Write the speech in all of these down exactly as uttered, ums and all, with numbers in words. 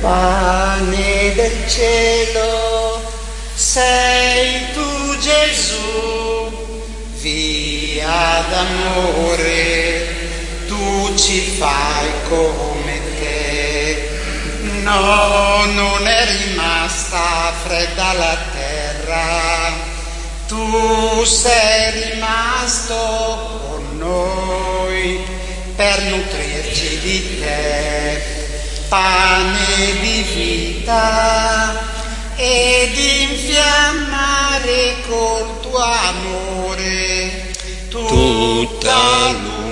Pane del cielo, sei tu Gesù, via d'amore, tu ci fai come te. No, non è rimasta fredda la terra, tu sei rimasto con noi per nutrirci di te. Pane di vita ed infiammare col tuo amore tutta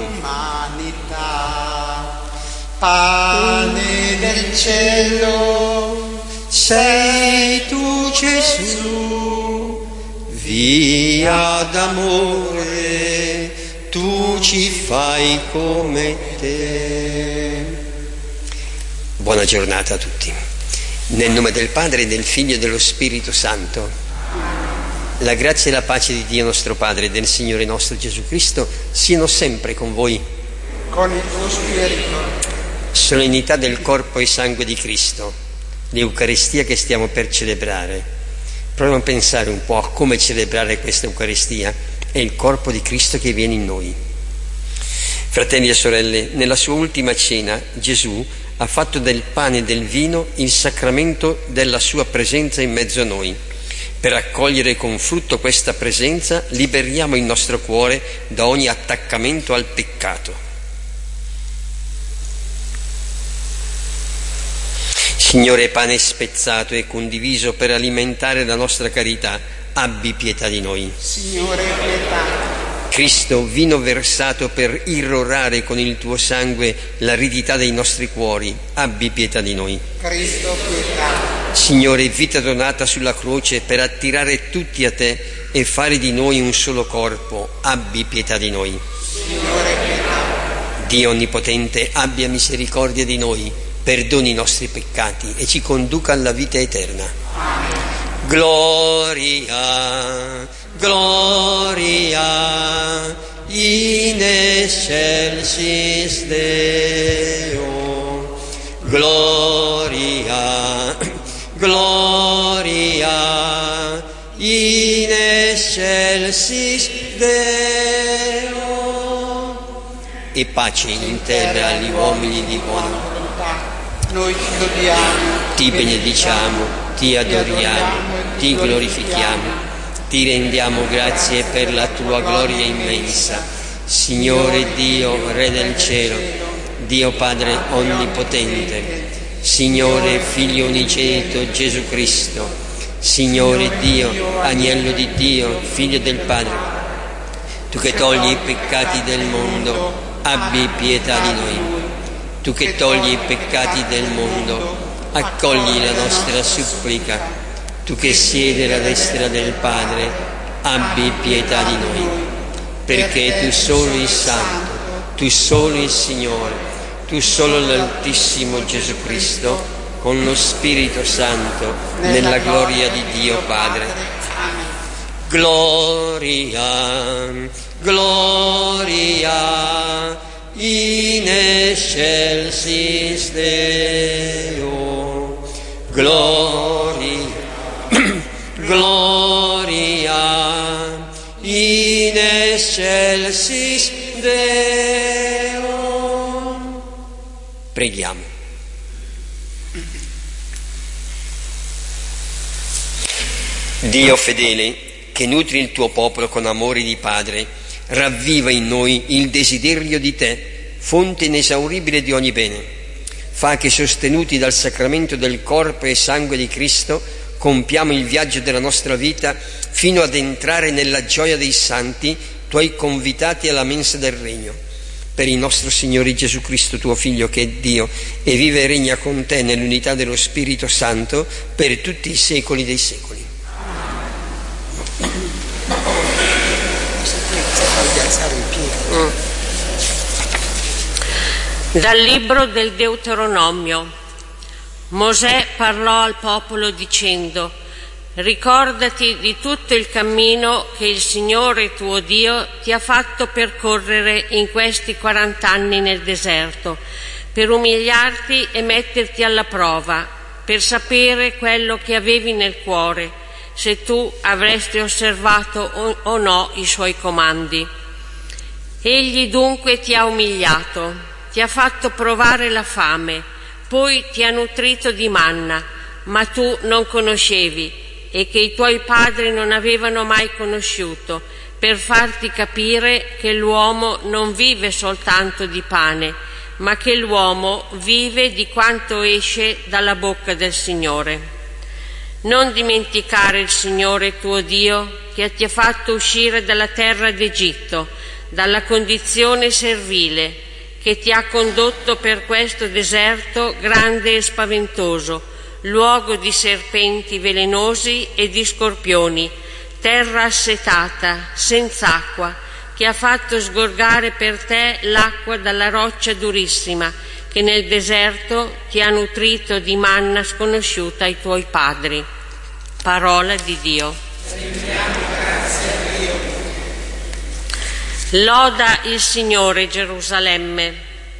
l'umanità. Pane del cielo, sei tu Gesù, via d'amore, tu ci fai come te. Buona giornata a tutti. Nel nome del Padre, del Figlio e dello Spirito Santo. La grazia e la pace di Dio nostro Padre e del Signore nostro Gesù Cristo siano sempre con voi. Con il tuo spirito. Solennità del corpo e sangue di Cristo, l'Eucaristia che stiamo per celebrare. Proviamo a pensare un po' a come celebrare questa Eucaristia e il corpo di Cristo che viene in noi. Fratelli e sorelle, nella sua ultima cena Gesù ha fatto del pane e del vino il sacramento della sua presenza in mezzo a noi. Per accogliere con frutto questa presenza liberiamo il nostro cuore da ogni attaccamento al peccato. Signore, pane spezzato e condiviso per alimentare la nostra carità, abbi pietà di noi. Signore, pietà. Cristo, vino versato per irrorare con il tuo sangue l'aridità dei nostri cuori, abbi pietà di noi. Cristo, pietà. Signore, vita donata sulla croce per attirare tutti a te e fare di noi un solo corpo, abbi pietà di noi. Signore, pietà. Dio Onnipotente, abbia misericordia di noi, perdoni i nostri peccati e ci conduca alla vita eterna. Amen. Gloria, gloria, in excelsis Deo. Gloria, gloria, in excelsis Deo. E pace in terra agli uomini di buona volontà. Noi ti lodiamo, ti benediciamo, ti adoriamo, ti glorifichiamo, ti rendiamo grazie per la tua gloria immensa. Signore Dio, Re del cielo, Dio Padre Onnipotente, Signore Figlio Unigenito Gesù Cristo, Signore Dio, Agnello di Dio, Figlio del Padre, tu che togli i peccati del mondo, abbi pietà di noi. Tu che togli i peccati del mondo, accogli la nostra supplica. Tu che siedi alla destra del Padre, abbi pietà di noi. Perché tu solo il Santo, tu solo il Signore, tu solo l'Altissimo Gesù Cristo, con lo Spirito Santo, nella gloria di Dio Padre. Gloria, gloria, in excelsis Deo. Gloria, gloria, in excelsis Deo. Preghiamo. Dio fedele, che nutri il tuo popolo con amore di Padre, ravviva in noi il desiderio di te, fonte inesauribile di ogni bene. Fa che, sostenuti dal sacramento del corpo e sangue di Cristo, compiamo il viaggio della nostra vita fino ad entrare nella gioia dei santi, tuoi convitati alla mensa del regno. Per il nostro Signore Gesù Cristo, tuo Figlio, che è Dio e vive e regna con te nell'unità dello Spirito Santo per tutti i secoli dei secoli. Dal libro del Deuteronomio. Mosè parlò al popolo dicendo: ricordati di tutto il cammino che il Signore tuo Dio ti ha fatto percorrere in questi quarant'anni nel deserto, per umiliarti e metterti alla prova, per sapere quello che avevi nel cuore, se tu avresti osservato o, o no i suoi comandi. Egli dunque ti ha umiliato, ti ha fatto provare la fame, poi ti ha nutrito di manna, ma tu non conoscevi e che i tuoi padri non avevano mai conosciuto, per farti capire che l'uomo non vive soltanto di pane, ma che l'uomo vive di quanto esce dalla bocca del Signore. Non dimenticare il Signore tuo Dio, che ti ha fatto uscire dalla terra d'Egitto, dalla condizione servile, che ti ha condotto per questo deserto grande e spaventoso, luogo di serpenti velenosi e di scorpioni, terra assetata, senza acqua, che ha fatto sgorgare per te l'acqua dalla roccia durissima, che nel deserto ti ha nutrito di manna sconosciuta ai tuoi padri. Parola di Dio. Rendiamo grazie a Dio. Loda il Signore, Gerusalemme.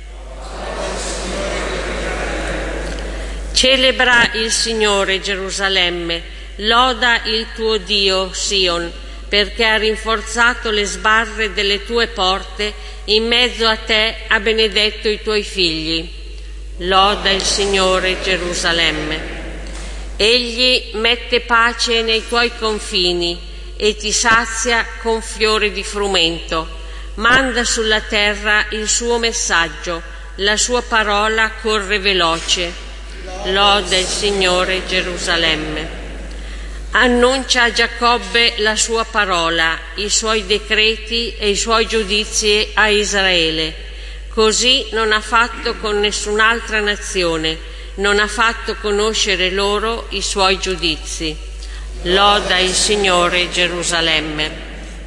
Celebra il Signore, Gerusalemme. Loda il tuo Dio, Sion, perché ha rinforzato le sbarre delle tue porte, in mezzo a te ha benedetto i tuoi figli. Loda il Signore, Gerusalemme. Egli mette pace nei tuoi confini e ti sazia con fiori di frumento. Manda sulla terra il suo messaggio, la sua parola corre veloce. Loda il Signore, Gerusalemme. Annuncia a Giacobbe la sua parola, i suoi decreti e i suoi giudizi a Israele. Così non ha fatto con nessun'altra nazione, non ha fatto conoscere loro i suoi giudizi. Loda il Signore, Gerusalemme.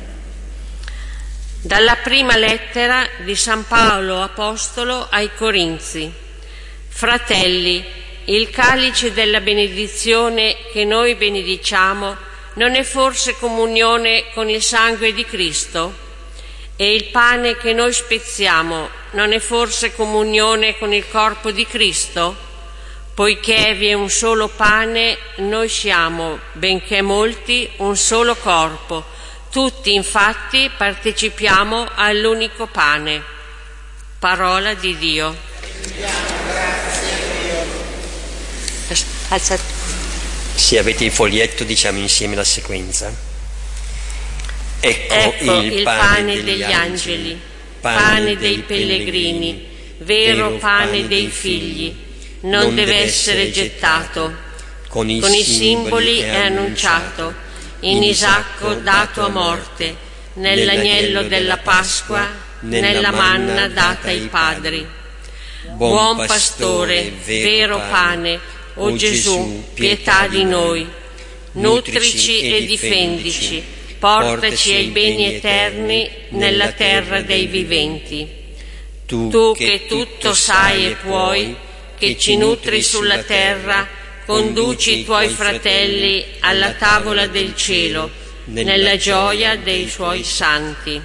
Dalla prima lettera di San Paolo Apostolo ai Corinzi. Fratelli, il calice della benedizione che noi benediciamo non è forse comunione con il sangue di Cristo? E il pane che noi spezziamo non è forse comunione con il corpo di Cristo? Poiché vi è un solo pane, noi siamo, benché molti, un solo corpo. Tutti infatti partecipiamo all'unico pane. Parola di Dio. Grazie a Dio. Alzate. Se avete il foglietto, diciamo insieme la sequenza. Ecco, Ecco il, il pane, pane degli, degli angeli, angeli, pane dei pellegrini, vero pane dei figli, non deve essere gettato. Con i, Con i simboli è annunciato, in Isacco dato a morte, nell'agnello della Pasqua, nella manna data ai padri. Buon pastore, vero pane, o Gesù, pietà di noi. Nutrici e difendici, portaci ai beni eterni nella terra dei viventi. Tu che tutto sai e puoi, che ci nutri sulla terra, conduci i tuoi fratelli alla tavola del cielo, nella gioia dei suoi santi.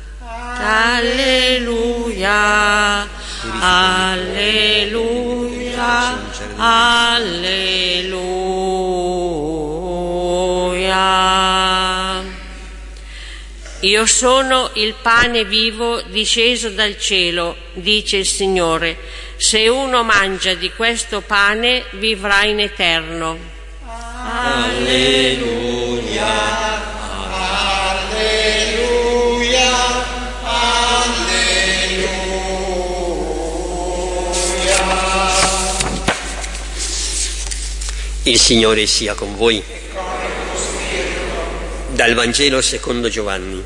Alleluia, alleluia, alleluia. Io sono il pane vivo disceso dal cielo, dice il Signore. Se uno mangia di questo pane, vivrà in eterno. Alleluia, Alleluia, alleluia. il Signore sia con voi. Dal Vangelo secondo Giovanni.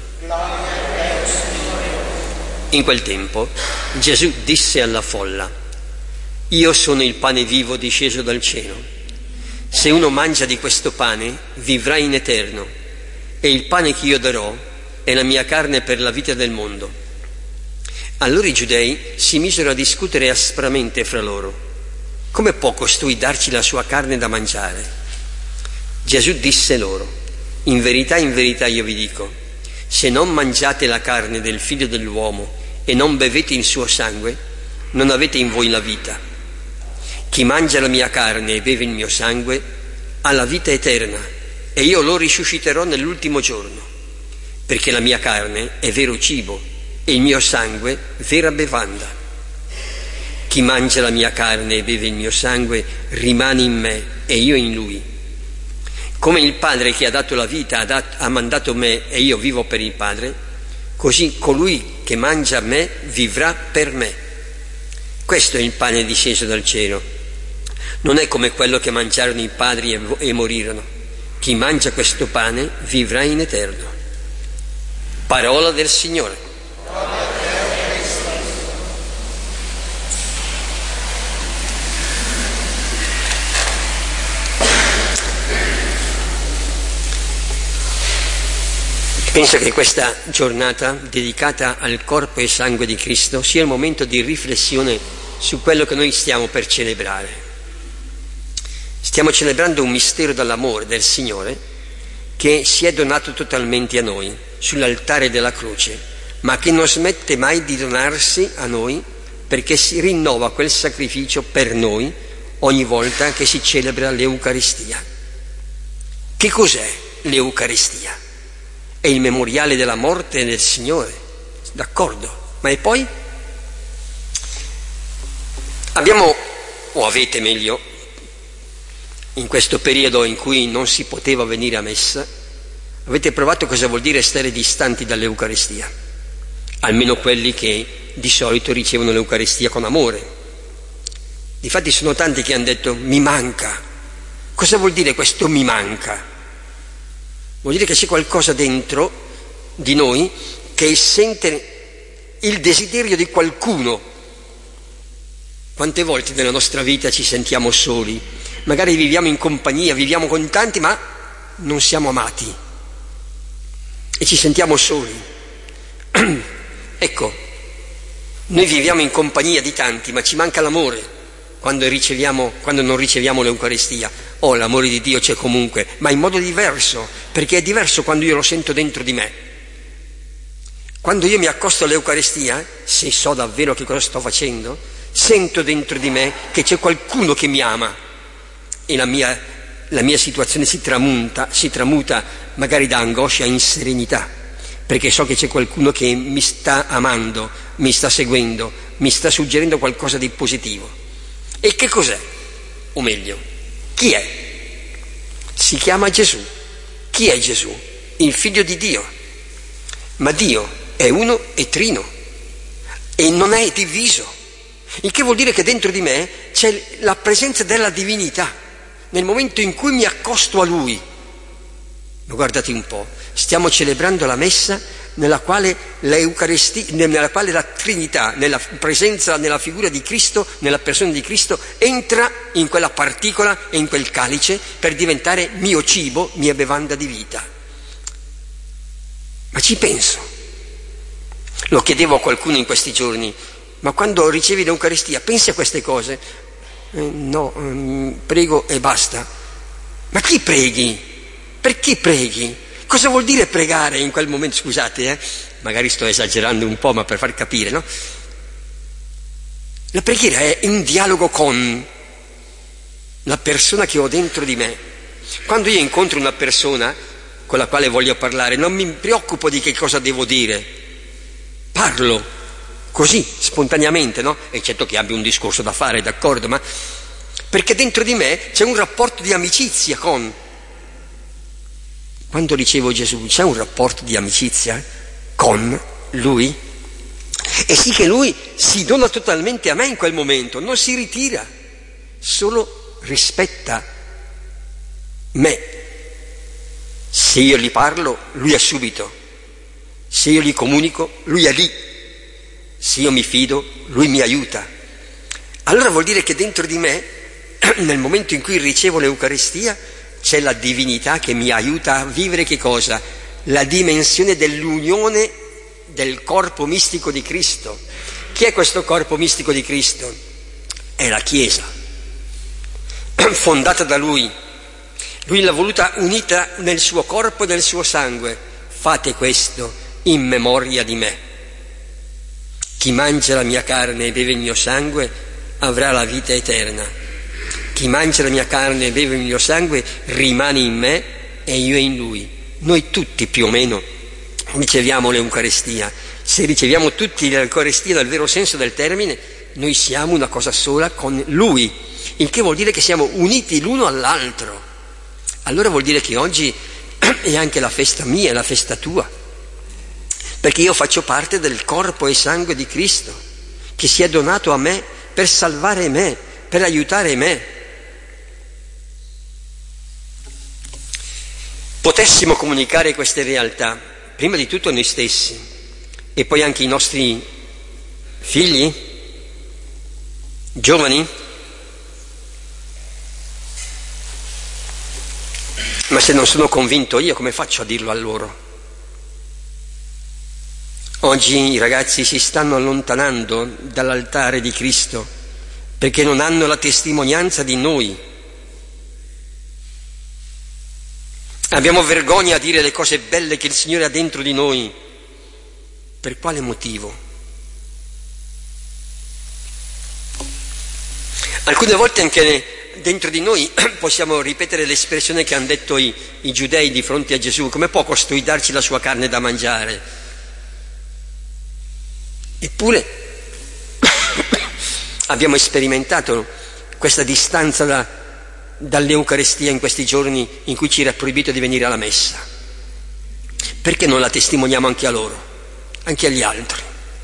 In quel tempo Gesù disse alla folla: Io sono il pane vivo disceso dal cielo. Se uno mangia di questo pane, vivrà in eterno, e il pane che io darò è la mia carne per la vita del mondo. Allora i giudei si misero a discutere aspramente fra loro: come può costui darci la sua carne da mangiare? Gesù disse loro: in verità, in verità io vi dico, se non mangiate la carne del Figlio dell'uomo e non bevete il suo sangue, non avete in voi la vita. Chi mangia la mia carne e beve il mio sangue ha la vita eterna, e io lo risusciterò nell'ultimo giorno, perché la mia carne è vero cibo e il mio sangue vera bevanda. Chi mangia la mia carne e beve il mio sangue rimane in me e io in lui. Come il Padre che ha dato la vita ha, dat- ha mandato me e io vivo per il Padre, così colui che mangia me vivrà per me. Questo è il pane disceso dal cielo. Non è come quello che mangiarono i padri e, e morirono. Chi mangia questo pane vivrà in eterno. Parola del Signore. Penso che questa giornata dedicata al corpo e sangue di Cristo sia il momento di riflessione su quello che noi stiamo per celebrare. Stiamo celebrando un mistero dell'amore del Signore che si è donato totalmente a noi sull'altare della croce, ma che non smette mai di donarsi a noi, perché si rinnova quel sacrificio per noi ogni volta che si celebra l'Eucaristia. Che cos'è l'Eucaristia? È il memoriale della morte del Signore, d'accordo, ma e poi? Abbiamo, o avete meglio, in questo periodo in cui non si poteva venire a messa, avete provato cosa vuol dire stare distanti dall'Eucaristia, almeno quelli che di solito ricevono l'Eucaristia con amore. Difatti sono tanti che hanno detto mi manca. Cosa vuol dire questo mi manca? Vuol dire che c'è qualcosa dentro di noi che sente il desiderio di qualcuno. Quante volte nella nostra vita ci sentiamo soli? Magari viviamo in compagnia, viviamo con tanti, ma non siamo amati e ci sentiamo soli. Ecco, noi viviamo in compagnia di tanti, ma ci manca l'amore quando riceviamo, quando non riceviamo l'Eucaristia. Oh, l'amore di Dio c'è comunque, ma in modo diverso, perché è diverso quando io lo sento dentro di me. Quando io mi accosto all'Eucaristia, se so davvero che cosa sto facendo, sento dentro di me che c'è qualcuno che mi ama e la mia, la mia situazione si tramuta, si tramuta magari da angoscia in serenità, perché so che c'è qualcuno che mi sta amando, mi sta seguendo, mi sta suggerendo qualcosa di positivo. E che cos'è? O meglio, chi è? Si chiama Gesù. Chi è Gesù? Il Figlio di Dio. Ma Dio è uno e trino e non è diviso, il che vuol dire che dentro di me c'è la presenza della divinità nel momento in cui mi accosto a Lui. Ma guardate un po', stiamo celebrando la messa nella quale l'Eucaristia, nella quale la Trinità, nella presenza, nella figura di Cristo, nella persona di Cristo, entra in quella particola e in quel calice per diventare mio cibo, mia bevanda di vita. Ma ci penso. Lo chiedevo a qualcuno in questi giorni, ma quando ricevi l'Eucaristia pensi a queste cose? Eh, no, ehm, prego e basta. Ma chi preghi? Per chi preghi? Cosa vuol dire pregare in quel momento? Scusate, eh? Magari sto esagerando un po', ma per far capire, no? La preghiera è un dialogo con la persona che ho dentro di me. Quando io incontro una persona con la quale voglio parlare, non mi preoccupo di che cosa devo dire. Parlo così, spontaneamente, no? Eccetto che abbia un discorso da fare, d'accordo, ma perché dentro di me c'è un rapporto di amicizia con... Quando ricevo Gesù c'è un rapporto di amicizia con Lui, e sì che Lui si dona totalmente a me in quel momento, non si ritira, solo rispetta me. Se io gli parlo, Lui è subito, se io gli comunico, Lui è lì, se io mi fido, Lui mi aiuta. Allora vuol dire che dentro di me, nel momento in cui ricevo l'Eucaristia, c'è la divinità che mi aiuta a vivere che cosa? La dimensione dell'unione del corpo mistico di Cristo. Chi è questo corpo mistico di Cristo? È la Chiesa, fondata da Lui. Lui l'ha voluta unita nel suo corpo e nel suo sangue. Fate questo in memoria di me. Chi mangia la mia carne e beve il mio sangue avrà la vita eterna, chi mangia la mia carne e beve il mio sangue rimane in me e io in lui. Noi tutti più o meno riceviamo l'Eucaristia. Se riceviamo tutti l'Eucaristia nel vero senso del termine, noi siamo una cosa sola con Lui, il che vuol dire che siamo uniti l'uno all'altro. Allora vuol dire che oggi è anche la festa mia, la festa tua, perché io faccio parte del corpo e sangue di Cristo, che si è donato a me per salvare me, per aiutare me. Potessimo comunicare queste realtà, prima di tutto noi stessi, e poi anche i nostri figli, giovani, ma se non sono convinto io, come faccio a dirlo a loro? Oggi i ragazzi si stanno allontanando dall'altare di Cristo perché non hanno la testimonianza di noi. Abbiamo vergogna a dire le cose belle che il Signore ha dentro di noi. Per quale motivo? Alcune volte anche dentro di noi possiamo ripetere l'espressione che hanno detto i, i giudei di fronte a Gesù: come può costui darci la sua carne da mangiare? Eppure abbiamo sperimentato questa distanza da, dall'Eucaristia in questi giorni in cui ci era proibito di venire alla messa. Perché non la testimoniamo anche a loro, anche agli altri?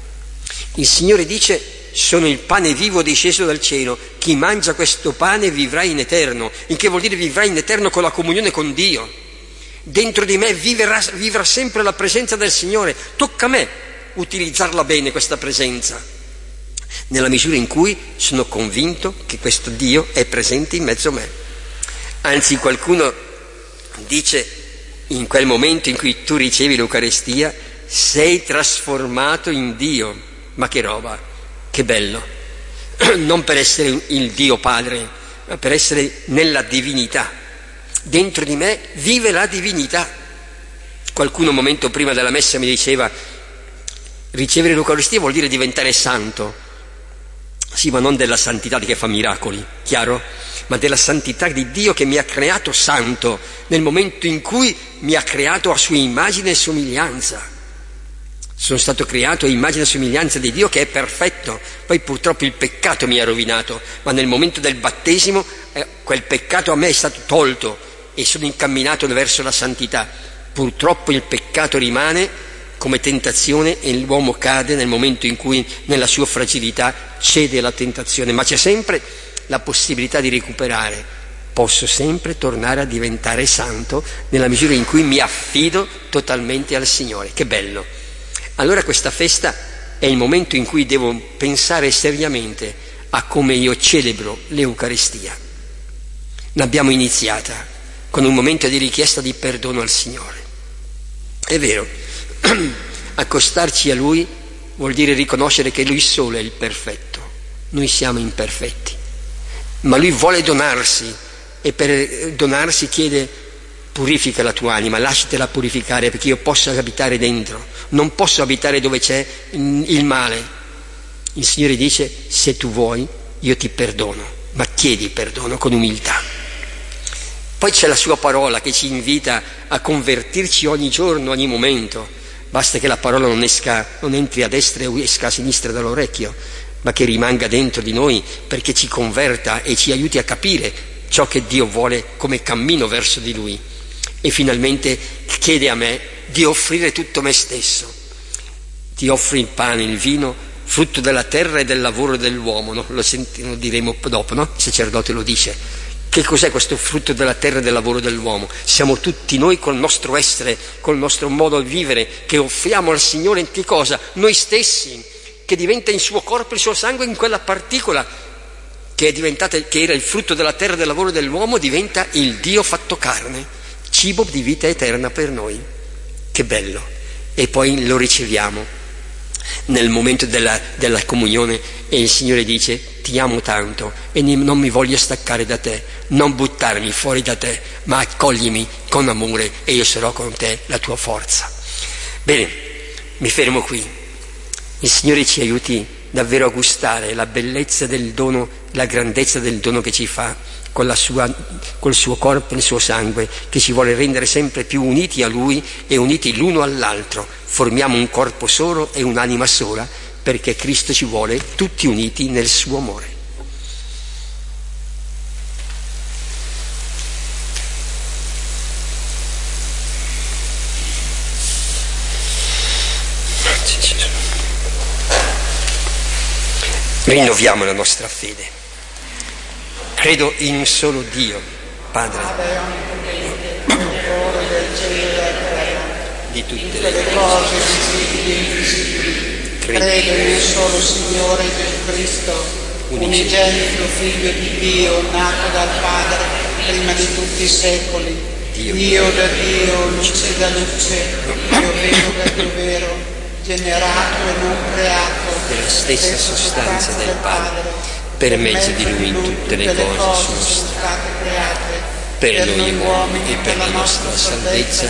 Il Signore dice: sono il pane vivo disceso dal cielo, chi mangia questo pane vivrà in eterno, il che vuol dire vivrà in eterno con la comunione con Dio. Dentro di me vivrà, vivrà sempre la presenza del Signore. Tocca a me utilizzarla bene questa presenza, nella misura in cui sono convinto che questo Dio è presente in mezzo a me. Anzi, qualcuno dice, in quel momento in cui tu ricevi l'Eucaristia, sei trasformato in Dio. Ma che roba, che bello! Non per essere il Dio Padre, ma per essere nella divinità. Dentro di me vive la divinità. Qualcuno un momento prima della messa mi diceva: ricevere l'Eucaristia vuol dire diventare santo. Sì, ma non della santità che fa miracoli, chiaro? Ma della santità di Dio che mi ha creato santo nel momento in cui mi ha creato a sua immagine e somiglianza. Sono stato creato a immagine e somiglianza di Dio che è perfetto. Poi purtroppo il peccato mi ha rovinato, ma nel momento del battesimo eh, quel peccato a me è stato tolto e sono incamminato verso la santità. Purtroppo il peccato rimane come tentazione e l'uomo cade nel momento in cui nella sua fragilità cede alla tentazione, ma c'è sempre la possibilità di recuperare. Posso sempre tornare a diventare santo nella misura in cui mi affido totalmente al Signore. Che bello! Allora questa festa è il momento in cui devo pensare seriamente a come io celebro l'Eucaristia. L'abbiamo iniziata con un momento di richiesta di perdono al Signore. È vero, accostarci a Lui vuol dire riconoscere che Lui solo è il perfetto. Noi siamo imperfetti, ma Lui vuole donarsi e per donarsi chiede: purifica la tua anima, lasciatela purificare perché io possa abitare dentro. Non posso abitare dove c'è il male. Il Signore dice: se tu vuoi io ti perdono, ma chiedi perdono con umiltà. Poi c'è la sua parola che ci invita a convertirci ogni giorno, ogni momento. Basta che la parola non esca, non entri a destra e esca a sinistra dall'orecchio, ma che rimanga dentro di noi perché ci converta e ci aiuti a capire ciò che Dio vuole come cammino verso di Lui. E finalmente chiede a me di offrire tutto me stesso. Ti offri il pane, il vino, frutto della terra e del lavoro dell'uomo, no? Lo, senti, lo diremo dopo, no? Il sacerdote lo dice. Che cos'è questo frutto della terra e del lavoro dell'uomo? Siamo tutti noi col nostro essere, col nostro modo di vivere, che offriamo al Signore in che cosa? Noi stessi, che diventa il suo corpo e il suo sangue in quella particola che è diventata, che era il frutto della terra e del lavoro dell'uomo, diventa il Dio fatto carne, cibo di vita eterna per noi. Che bello! E poi lo riceviamo nel momento della, della comunione e il Signore dice: ti amo tanto e non mi voglio staccare da te, non buttarmi fuori da te, ma accoglimi con amore e io sarò con te la tua forza. Bene, mi fermo qui. Il Signore ci aiuti davvero a gustare la bellezza del dono, la grandezza del dono che ci fa con la sua, col suo corpo e il suo sangue, che ci vuole rendere sempre più uniti a Lui e uniti l'uno all'altro. Formiamo un corpo solo e un'anima sola, perché Cristo ci vuole tutti uniti nel suo amore. Rinnoviamo la nostra fede. Credo in un solo Dio, Padre, di tutte le cose visibili e invisibili. Credo in un solo Signore Gesù Cristo, unigenito Figlio di Dio, nato dal Padre prima di tutti i secoli, Dio, Dio da Dio, luce da luce, Dio vero da Dio vero, generato e non creato, della stessa sostanza del Padre, per mezzo di Lui tutte le cose sono state create, per noi uomini e per la nostra salvezza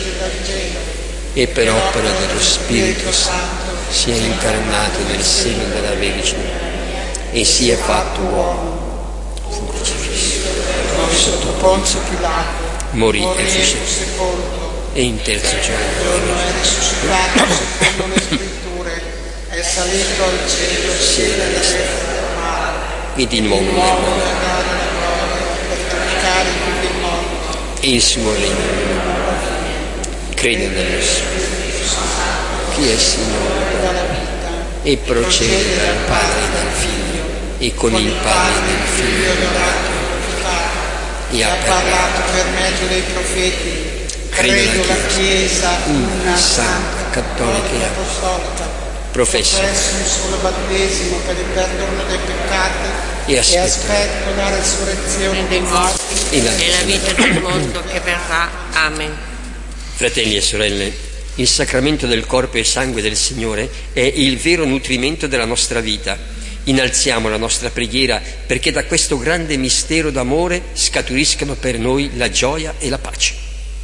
e per opera dello Spirito Santo si è incarnato nel seno della Vergine e si è fatto uomo, fu crocifisso sotto Ponzio Pilato, morì e fu sepolto e in terzo giorno è risuscitato secondo le scritture, è salito al cielo, siede alla destra e di nuovo nel mondo per giudicare tutti i morti e il suo regno. Credo nello Spirito Santo, chi è Signore dalla vita e procede dal Padre e dal Figlio e con il Padre e il Figlio e ha parlato per mezzo dei profeti. Credo la Chiesa una, santa, cattolica e apostolica, professo un solo battesimo per il perdono dei peccati e aspetto, e aspetto la resurrezione dei morti e la, e la vita del mondo che verrà. Amen. Fratelli e sorelle, il sacramento del corpo e sangue del Signore è il vero nutrimento della nostra vita. Innalziamo la nostra preghiera perché da questo grande mistero d'amore scaturiscano per noi la gioia e la pace.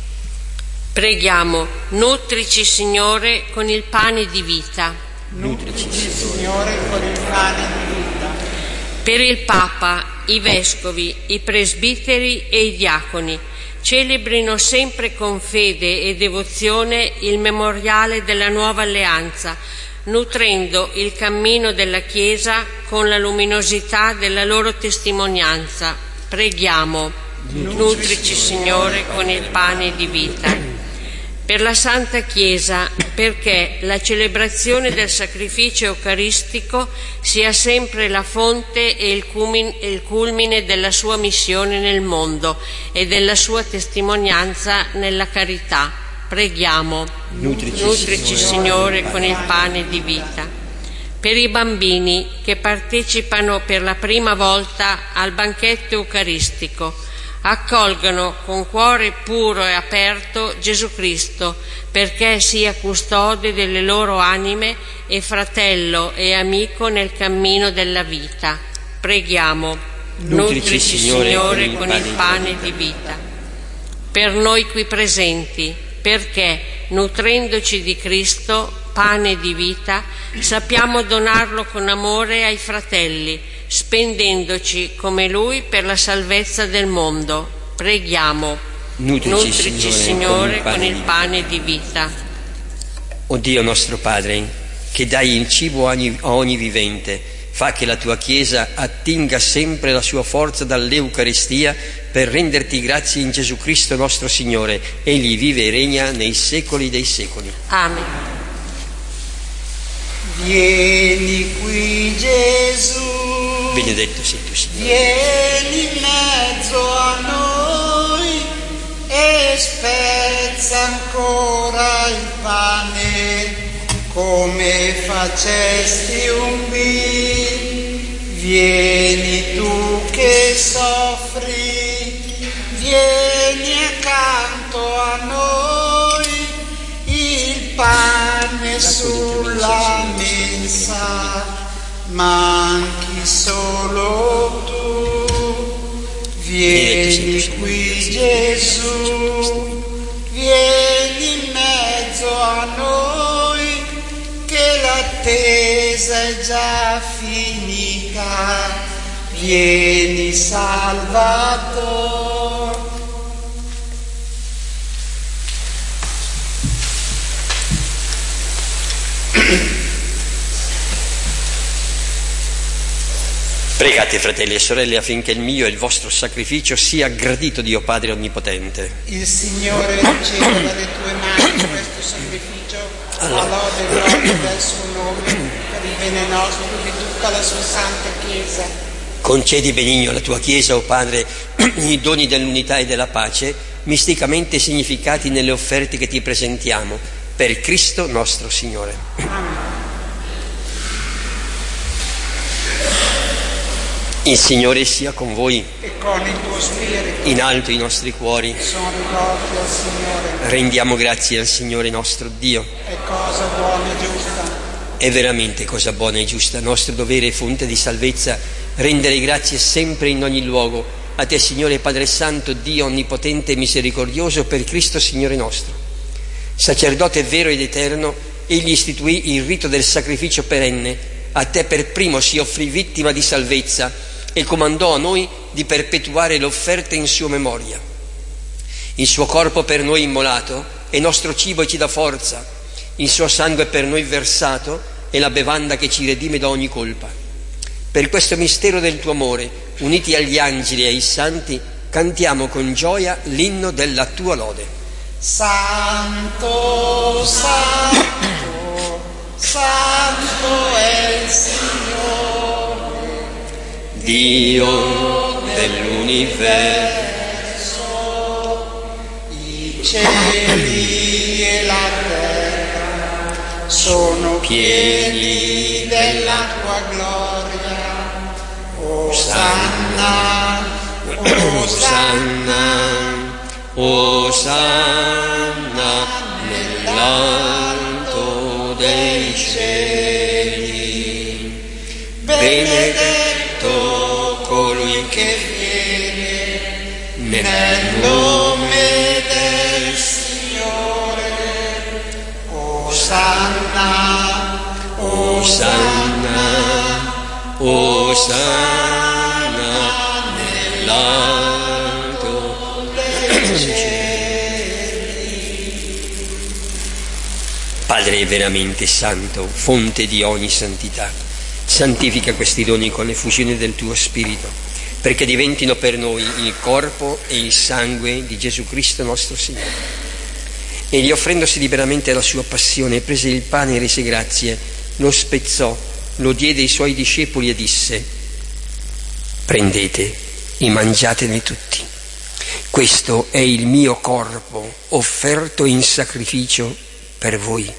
Preghiamo, nutrici Signore con il pane di vita. Nutrici Signore con il pane di vita. Per il Papa, i Vescovi, i Presbiteri e i Diaconi, celebrino sempre con fede e devozione il memoriale della nuova alleanza, nutrendo il cammino della Chiesa con la luminosità della loro testimonianza. Preghiamo, nutrici Signore con il pane di vita. Per la Santa Chiesa, perché la celebrazione del sacrificio eucaristico sia sempre la fonte e il culmine della sua missione nel mondo e della sua testimonianza nella carità. Preghiamo, nutrici, nutrici Signore con il pane di vita. Per i bambini che partecipano per la prima volta al banchetto eucaristico, accolgano con cuore puro e aperto Gesù Cristo, perché sia custode delle loro anime e fratello e amico nel cammino della vita. Preghiamo, nutrici Signore, Signore con il pane di vita. Per noi qui presenti, perché, nutrendoci di Cristo, pane di vita, sappiamo donarlo con amore ai fratelli, spendendoci come Lui per la salvezza del mondo. Preghiamo, nutrici, nutrici Signore, con il, con il pane di vita. O Dio nostro Padre, che dai il cibo a ogni, a ogni vivente, fa che la tua Chiesa attinga sempre la sua forza dall'Eucaristia per renderti grazie in Gesù Cristo nostro Signore. Egli vive e regna nei secoli dei secoli. Amen. Vieni qui Gesù, benedetto sei tu Signore, vieni in mezzo a noi e spezza ancora il pane come facesti un dì. Vieni tu che soffri, vieni accanto a noi, il pane sulla mensa manchi solo tu. Vieni qui Gesù, vieni in mezzo a noi, che l'attesa è già finita. vieni Salvatore. Pregate, fratelli e sorelle, affinché il mio e il vostro sacrificio sia gradito Dio Padre Onnipotente. Il Signore riceva dalle tue mani questo sacrificio, alla lode e gloria del suo nome, per il bene nostro e di tutta la sua santa Chiesa. Concedi benigno alla tua Chiesa, o Padre, i doni dell'unità e della pace, misticamente significati nelle offerte che ti presentiamo, per Cristo nostro Signore. Amen. Il Signore sia con voi. E con il tuo spirito. In alto i nostri cuori. Sono rivolti al Signore. Rendiamo grazie al Signore nostro Dio. È cosa buona e giusta. È veramente cosa buona e giusta, nostro dovere e fonte di salvezza, rendere grazie sempre in ogni luogo a te, Signore Padre Santo, Dio onnipotente e misericordioso, per Cristo Signore nostro. Sacerdote vero ed eterno, egli istituì il rito del sacrificio perenne, a te per primo si offrì vittima di salvezza e comandò a noi di perpetuare l'offerta in sua memoria. Il suo corpo per noi immolato è nostro cibo e ci dà forza, il suo sangue per noi versato è la bevanda che ci redime da ogni colpa. Per questo mistero del tuo amore, uniti agli angeli e ai santi, cantiamo con gioia l'inno della tua lode. Santo, santo, santo è il Signore, Dio dell'universo. I cieli e la terra sono pieni della tua gloria. Osanna, Osanna, Osanna nell'alto dei cieli. Benedetto colui che viene nel nome del Signore. Osanna, Osanna, Osanna nell'alto dei cieli. Padre veramente santo, fonte di ogni santità, santifica questi doni con l'effusione del tuo Spirito, perché diventino per noi il corpo e il sangue di Gesù Cristo nostro Signore. Egli, offrendosi liberamente alla sua passione, prese il pane e rese grazie, lo spezzò, lo diede ai suoi discepoli e disse: prendete e mangiatene tutti. Questo è il mio corpo offerto in sacrificio per voi.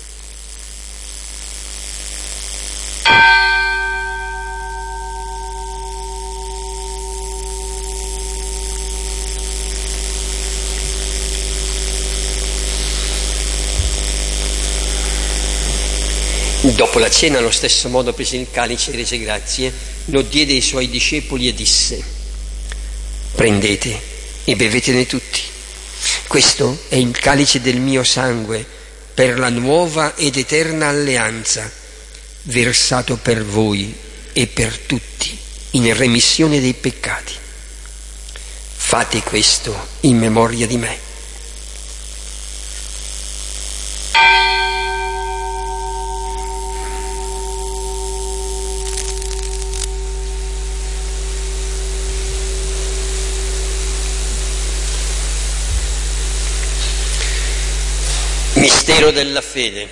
Dopo la cena, allo stesso modo, prese il calice e rese grazie, lo diede ai suoi discepoli e disse: prendete e bevetene tutti. Questo è il calice del mio sangue per la nuova ed eterna alleanza, versato per voi e per tutti in remissione dei peccati. Fate questo in memoria di me. Mistero della fede.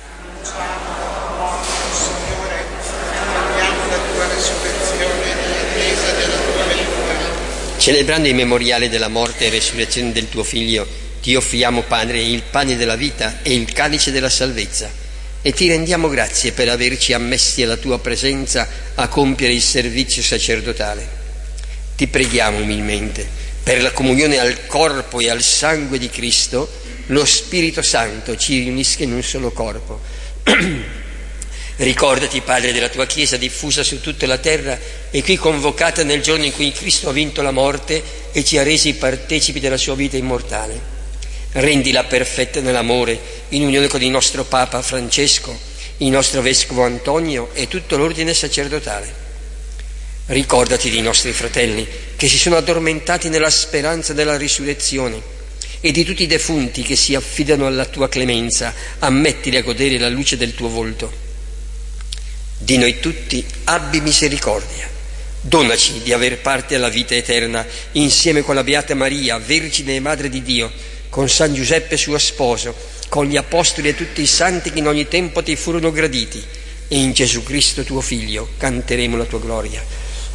Signore, annunciamo la tua resurrezione nell'attesa della tua venuta. Celebrando il memoriale della morte e resurrezione del tuo Figlio, ti offriamo, Padre, il pane della vita e il calice della salvezza, e ti rendiamo grazie per averci ammessi alla tua presenza a compiere il servizio sacerdotale. Ti preghiamo umilmente per la comunione al corpo e al sangue di Cristo. Lo Spirito Santo ci riunisca in un solo corpo. Ricordati, Padre, della tua Chiesa diffusa su tutta la terra e qui convocata nel giorno in cui Cristo ha vinto la morte e ci ha resi partecipi della sua vita immortale. Rendila perfetta nell'amore, in unione con il nostro Papa Francesco, il nostro Vescovo Antonio e tutto l'ordine sacerdotale. Ricordati dei nostri fratelli che si sono addormentati nella speranza della risurrezione e di tutti i defunti che si affidano alla tua clemenza. Ammettili a godere la luce del tuo volto. Di noi tutti abbi misericordia. Donaci di aver parte alla vita eterna insieme con la Beata Maria, Vergine e Madre di Dio, con San Giuseppe suo sposo, con gli Apostoli e tutti i santi che in ogni tempo ti furono graditi, e in Gesù Cristo tuo Figlio canteremo la tua gloria.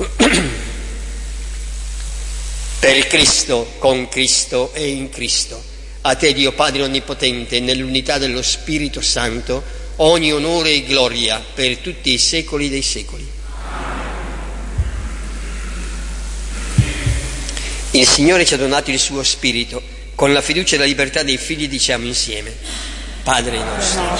Per Cristo, con Cristo e in Cristo, a te Dio Padre Onnipotente, nell'unità dello Spirito Santo, ogni onore e gloria per tutti i secoli dei secoli. Il Signore ci ha donato il suo Spirito, con la fiducia e la libertà dei figli diciamo insieme: Padre nostro,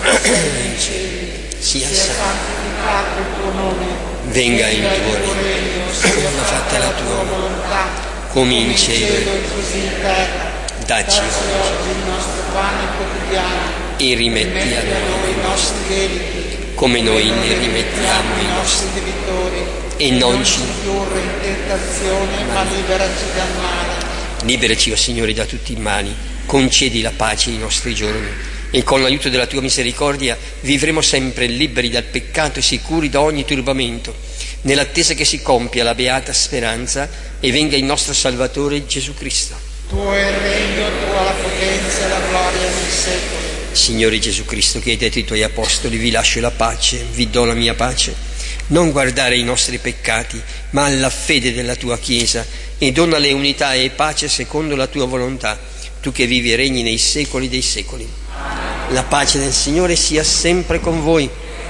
sia santificato il tuo nome, venga il tuo regno, sia fatta la tua volontà, come in cielo e così in terra. Dacci oggi il nostro pane quotidiano e rimetti a noi i nostri debiti, come noi ne rimettiamo i nostri debitori, e non ci indurre in tentazione, ma liberaci dal male. Liberaci, o Signore, da tutti i mali, concedi la pace ai nostri giorni e con l'aiuto della tua misericordia vivremo sempre liberi dal peccato e sicuri da ogni turbamento, nell'attesa che si compia la beata speranza e venga il nostro Salvatore Gesù Cristo. Tuo è il regno, tua la potenza e la gloria nei secoli. Signore Gesù Cristo, che hai detto ai tuoi apostoli: vi lascio la pace, vi do la mia pace. Non guardare i nostri peccati, ma alla fede della tua Chiesa, e donale unità e pace secondo la tua volontà, tu che vivi e regni nei secoli dei secoli. La pace del Signore sia sempre con voi.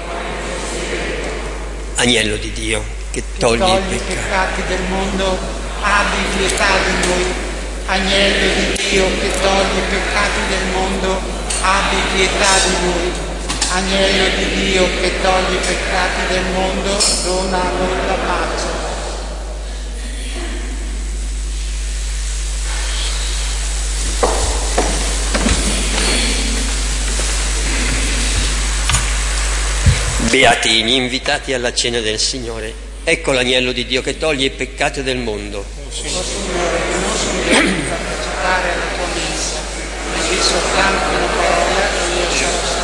Agnello di Dio, che togli, togli i peccati. peccati del mondo, abbi pietà di noi. Agnello di Dio, che togli i peccati del mondo, abbi pietà di noi. Agnello di Dio, che togli i peccati del mondo, dona a noi la pace. Beati gli invitati alla cena del Signore. Ecco l'agnello di Dio che toglie i peccati del mondo. O Signore, che non sono degno di partecipare alla tua messa, ma di soltanto una parola che io sarò salvato.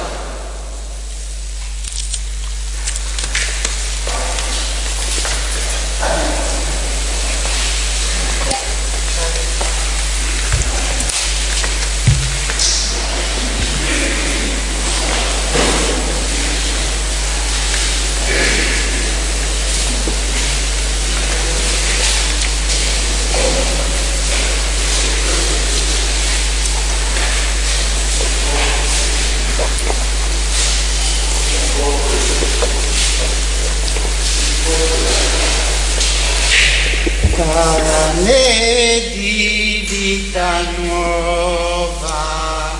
Pane di vita nuova,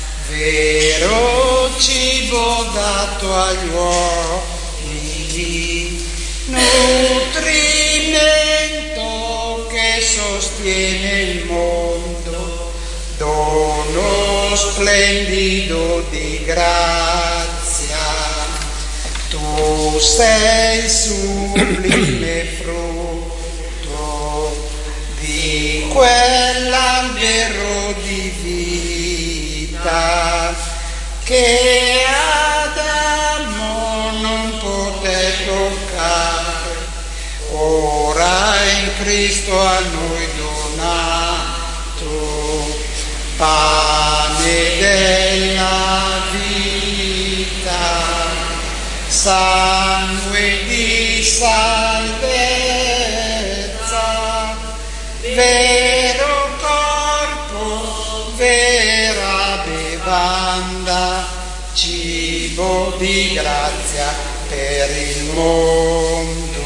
vero cibo dato agli uomini, nutrimento che sostiene il mondo, dono splendido di grazia. Tu sei il sublime frutto di quell'albero di vita che Adamo non poté toccare, ora in Cristo a noi donato, pane della vita, sangue di salvezza, vero corpo, vera bevanda, cibo di grazia per il mondo.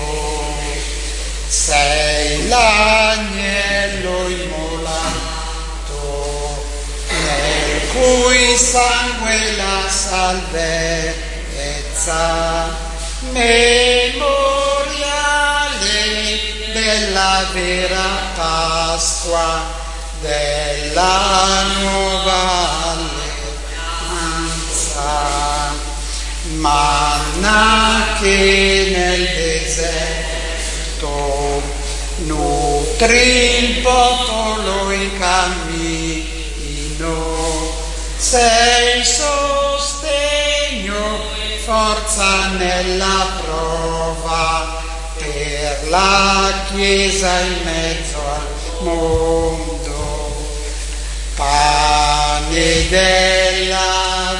Sei l'agnello immolato, nel cui sangue la salvezza, memoriale della vera Pasqua, della nuova alleanza, manna che nel deserto giusto, nutri il popolo in cammino, sei sostegno, forza nella prova, per la Chiesa in mezzo al mondo, pane della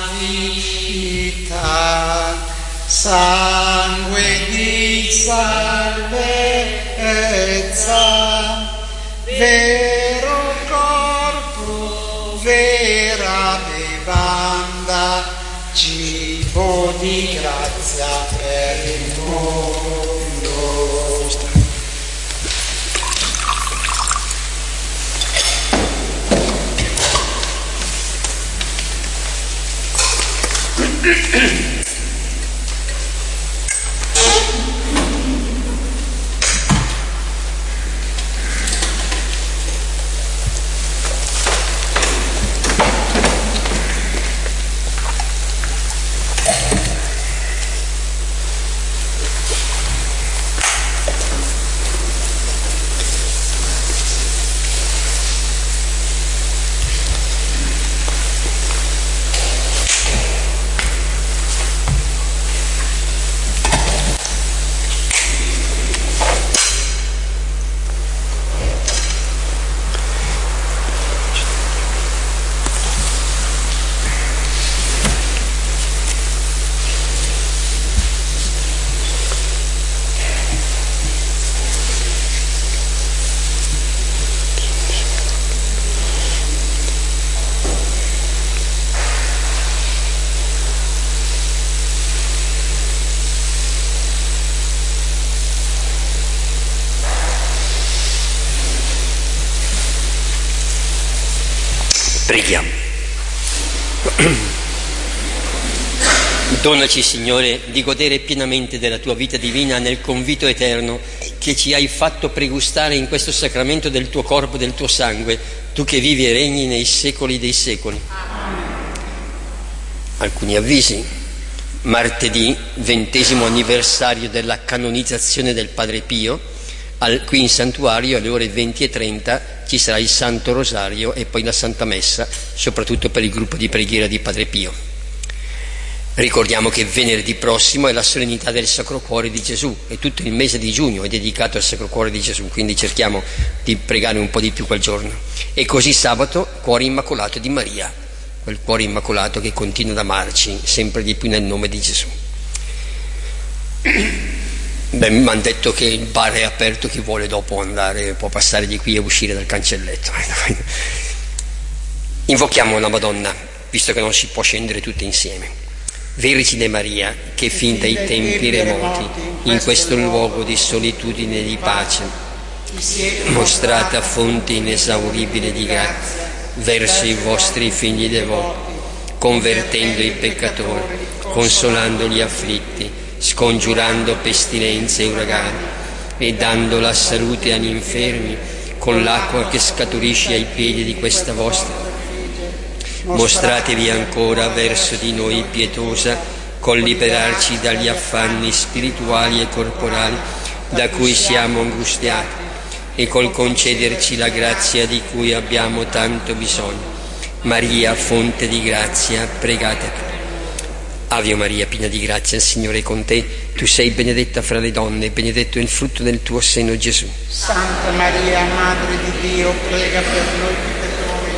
vita, sangue di salvezza, vero corpo, vera bevanda, cibo di grazia per il mondo. Preghiamo. Donaci, Signore, di godere pienamente della Tua vita divina nel convito eterno che ci hai fatto pregustare in questo sacramento del Tuo corpo e del Tuo sangue, Tu che vivi e regni nei secoli dei secoli. Alcuni avvisi. Martedì, ventesimo anniversario della canonizzazione del Padre Pio, al, qui in santuario alle ore venti e trenta ci sarà il Santo Rosario e poi la Santa Messa, soprattutto per il gruppo di preghiera di Padre Pio. Ricordiamo che venerdì prossimo è la solennità del Sacro Cuore di Gesù e tutto il mese di giugno è dedicato al Sacro Cuore di Gesù, quindi cerchiamo di pregare un po' di più quel giorno. E così sabato, Cuore Immacolato di Maria, quel Cuore Immacolato che continua ad amarci sempre di più nel nome di Gesù. Beh, mi hanno detto che il bar è aperto, chi vuole dopo andare può passare di qui e uscire dal cancelletto. Invochiamo la Madonna, visto che non si può scendere tutte insieme. Vergine Maria, che fin dai tempi remoti, in questo luogo di solitudine e di pace, mostrata fonte inesauribile di grazia verso i vostri figli devoti, convertendo i peccatori, consolando gli afflitti, scongiurando pestilenze e uragani e dando la salute agli infermi con l'acqua che scaturisce ai piedi di questa vostra. Mostratevi ancora verso di noi pietosa col liberarci dagli affanni spirituali e corporali da cui siamo angustiati e col concederci la grazia di cui abbiamo tanto bisogno. Maria, fonte di grazia, pregate per noi. Ave Maria, piena di grazia, il Signore è con te. Tu sei benedetta fra le donne e benedetto è il frutto del tuo seno, Gesù. Santa Maria, Madre di Dio, prega per noi peccatori.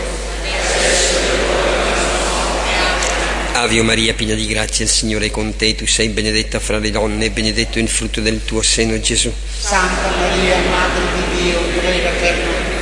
Ave Maria, piena di grazia, il Signore è con te. Tu sei benedetta fra le donne e benedetto è il frutto del tuo seno, Gesù. Santa Maria, Madre di Dio, prega per noi peccatori.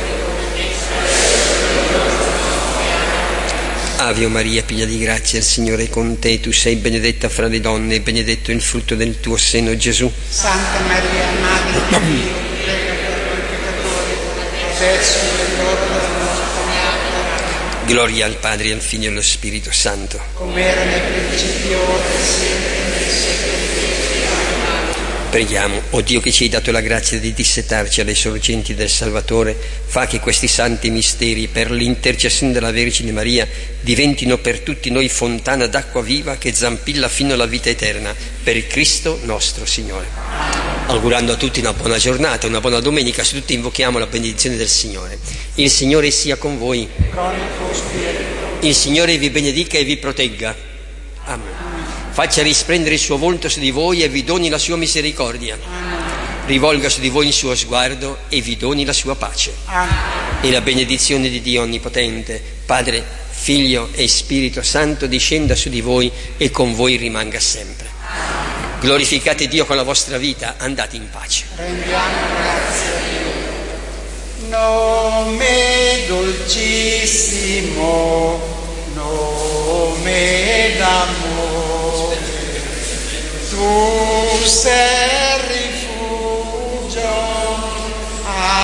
Ave Maria, piena di grazia, il Signore è con te. Tu sei benedetta fra le donne e benedetto è il frutto del tuo seno, Gesù. Santa Maria, Madre di Dio, prega per noi peccatori, adesso è l'ora della nostra morte. Gloria al Padre, al Figlio e allo Spirito Santo. Come era nel principio, ora e sempre, nei secoli dei secoli. Preghiamo. O Dio, che ci hai dato la grazia di dissetarci alle sorgenti del Salvatore, fa che questi santi misteri, per l'intercessione della Vergine Maria, diventino per tutti noi fontana d'acqua viva che zampilla fino alla vita eterna. Per Cristo nostro Signore. Augurando a tutti una buona giornata, una buona domenica, su tutti invochiamo la benedizione del Signore. Il Signore sia con voi. Il Signore vi benedica e vi protegga. Amen. Faccia risplendere il suo volto su di voi e vi doni la sua misericordia. Rivolga su di voi il suo sguardo e vi doni la sua pace. E la benedizione di Dio Onnipotente, Padre, Figlio e Spirito Santo discenda su di voi e con voi rimanga sempre. Glorificate Dio con la vostra vita, andate in pace. Rendiamo grazie a Dio. Nome dolcissimo, nome d'amore, tu sei